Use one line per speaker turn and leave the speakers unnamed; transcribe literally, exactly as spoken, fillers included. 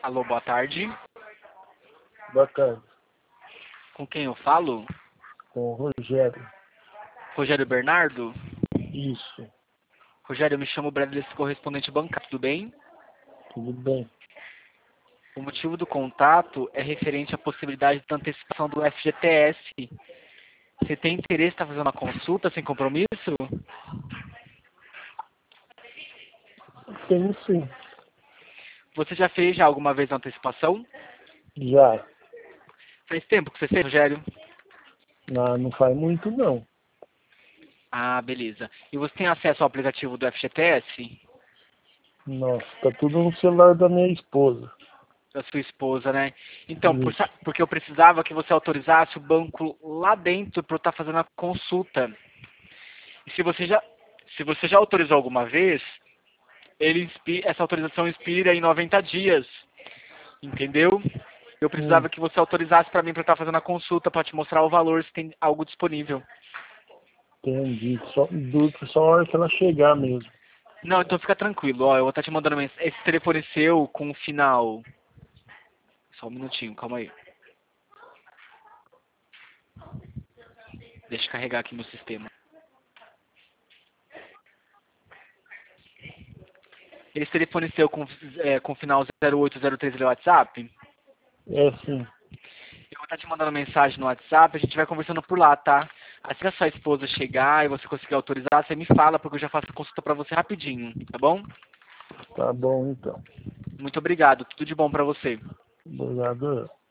Alô, boa tarde.
Boa tarde.
Com quem eu falo?
Com o Rogério.
Rogério Bernardo?
Isso.
Rogério, eu me chamo Bradley, correspondente bancário, tudo bem?
Tudo bem.
O motivo do contato é referente à possibilidade de antecipação do F G T S. Você tem interesse em estar fazendo uma consulta sem compromisso?
Tenho sim.
Você já fez já alguma vez a antecipação?
Já.
Faz tempo que você fez, Rogério?
Não, não faz muito não.
Ah, beleza. E você tem acesso ao aplicativo do F G T S?
Nossa, tá tudo no celular da minha esposa.
Da sua esposa, né? Então, por
Isso.
sa- porque eu precisava que você autorizasse o banco lá dentro para eu estar fazendo a consulta. E se você já, se você já autorizou alguma vez, ele inspi- essa autorização expira em noventa dias. Entendeu? Eu
Hum,
precisava que você autorizasse para mim para estar fazendo a consulta, para te mostrar o valor, se tem algo disponível.
entendi. Só, duro só a hora que ela chegar mesmo.
Não, então fica tranquilo. Ó, eu vou estar te mandando mensagem. Esse telefone seu com o final. Só um minutinho, calma aí. Deixa eu carregar aqui no sistema. Esse telefone seu com, é, com final zero oito zero três é o WhatsApp?
É sim.
Eu vou estar te mandando mensagem no WhatsApp, a gente vai conversando por lá, tá? Assim que a sua esposa chegar e você conseguir autorizar, você me fala, porque eu já faço a consulta pra você rapidinho, tá bom?
Tá bom então.
Muito obrigado, tudo de bom pra você.
Obrigado.